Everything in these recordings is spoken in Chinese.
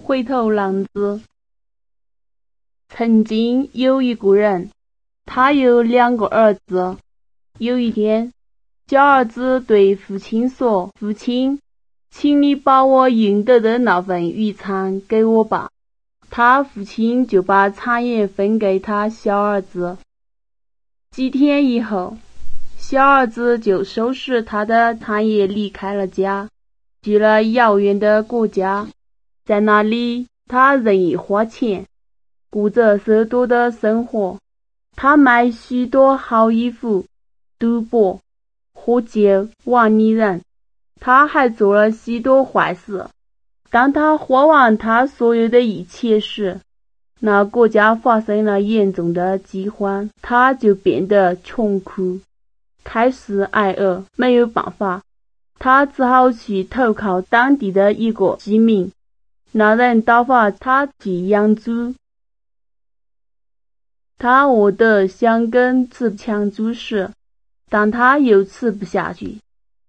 灰头狼子。曾经有一个人，他有2个儿子。有一天，小儿子对父亲说：“父亲，请你把我应得的那份遗产给我吧。”他父亲就把产业分给他小儿子。几天以后，小儿子就收拾他的产业离开了家，去了遥远的国家。在那里，他任意花钱，过着奢侈的生活。他买许多好衣服，赌博，喝酒，玩女人。他还做了许多坏事。当他花完他所有的一切时，那国家发生了严重的饥荒，他就变得穷苦，开始挨饿。没有办法，他只好去投靠当地的一个居民。那人打发他去养猪。他饿得像根刺强猪时，但他又吃不下去。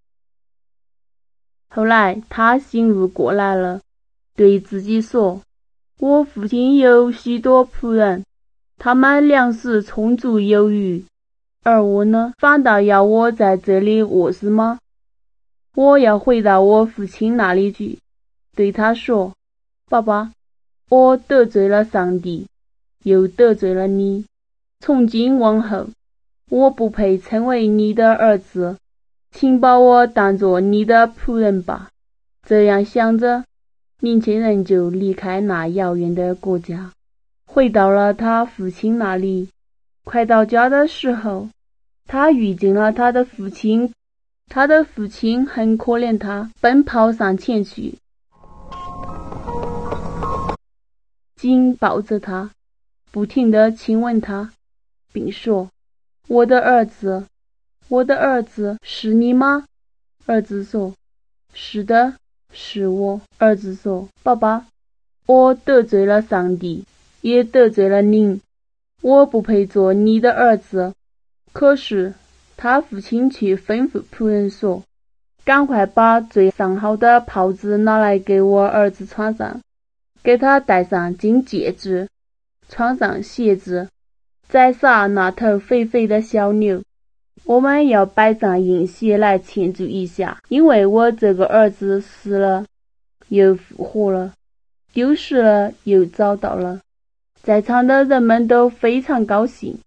后来他醒悟过来了，对自己说：“我父亲有许多仆人，他们粮食充足有余，而我呢，反倒要我在这里饿死吗？我要回到我父亲那里去，对他说：爸爸，我得罪了上帝，又得罪了你。从今往后，我不配称为你的儿子，请把我当作你的仆人吧。”这样想着，年轻人就离开那遥远的国家，回到了他父亲那里。快到家的时候，他遇见了他的父亲。他的父亲很可怜他，奔跑上前去，紧抱着他，不停地亲吻他，并说：“我的儿子，我的儿子，是你吗？”儿子说：“是的，是我。”儿子说：“爸爸，我得罪了上帝，也得罪了您，我不配做你的儿子。”可是他父亲却吩咐仆人说：“赶快把最上好的袍子拿来给我儿子穿上，给他戴上金戒指，穿上鞋子，宰杀那头肥肥的小牛。我们要摆上宴席来庆祝一下，因为我这个儿子死了，又复活了，丢失了又找到了。”在场的人们都非常高兴。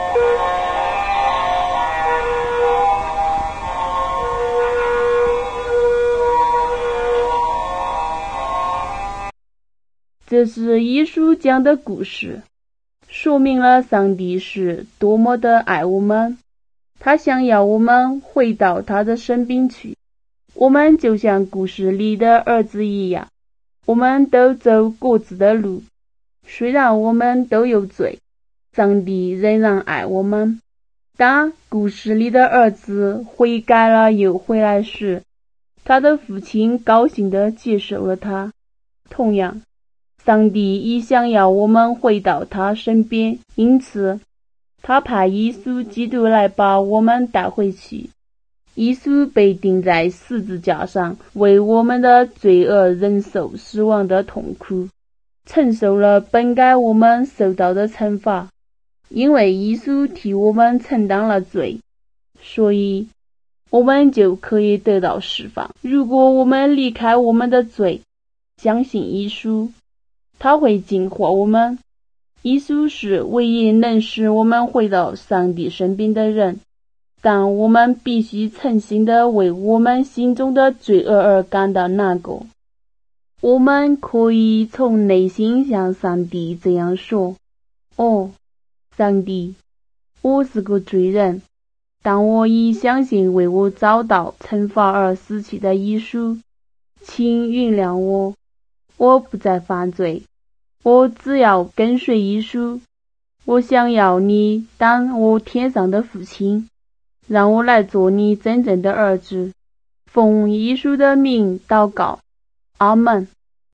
这是耶稣讲的故事，说明了上帝是多么的爱我们。他想要我们回到他的身边去。我们就像故事里的儿子一样，我们都走各自的路。虽然我们都有罪，上帝仍然爱我们。当故事里的儿子悔改了又回来时，他的父亲高兴地接受了他。同样，上帝也想要我们回到他身边，因此他派耶稣基督来把我们带回去。耶稣被钉在十字架上，为我们的罪恶忍受死亡的痛苦，承受了本该我们受到的惩罚。因为耶稣替我们承担了罪，所以我们就可以得到释放。如果我们离开我们的罪，相信耶稣，他会净化我们。耶稣是唯一能使我们回到上帝身边的人，但我们必须诚心地为我们心中的罪恶而感到难过。我们可以从内心向上帝这样说：哦，上帝，我是个罪人，但我已相信为我遭到惩罚而死去的耶稣，请原谅我，我不再犯罪，我只要跟随耶稣。我想要你当我天上的父亲，让我来做你真正的儿子。奉耶稣的名祷告，阿们。